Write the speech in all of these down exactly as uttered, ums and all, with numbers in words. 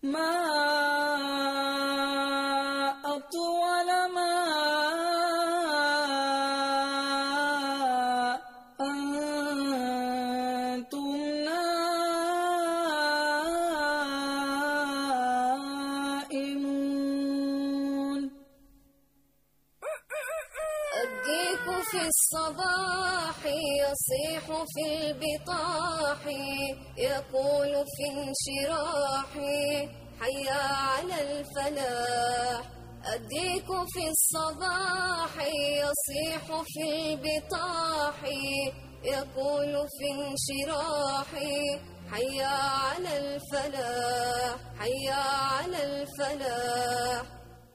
ما أطول ما أنتم نائمون. الديك في الصباح يصيح في البطاح، يقول في انشراح حيا على الفلاح. الديك في الصباح يصيح في البطاح، يقول في انشراح حيا على الفلاح، حيا على الفلاح.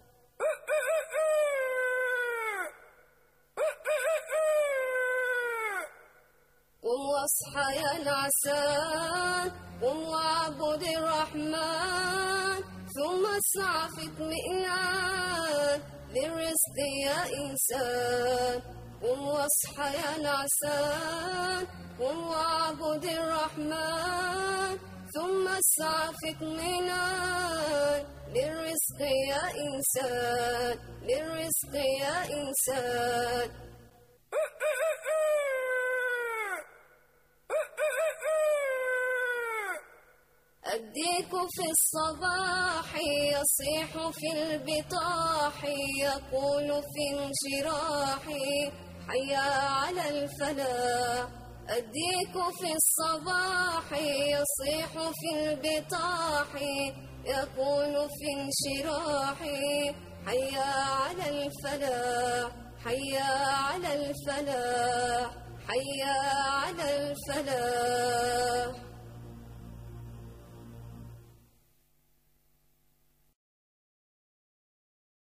قم واصحى يا العسان، قم واعبد الرحمن، ثم اسعى في اطمئنان للرزق يا إنسان. قم واصحى يا العسان، قم واعبد الرحمن، ثم اسعى في اطمئنان للرزق يا إنسان، للرزق يا إنسان. الديك في الصباح يصيح في البطاح، يقول في انشراح حيا على الفلاح. الديك في الصباح يصيح في البطاح، يقول في انشراح حيا على الفلاح، حيا على الفلاح، حيا على الفلاح.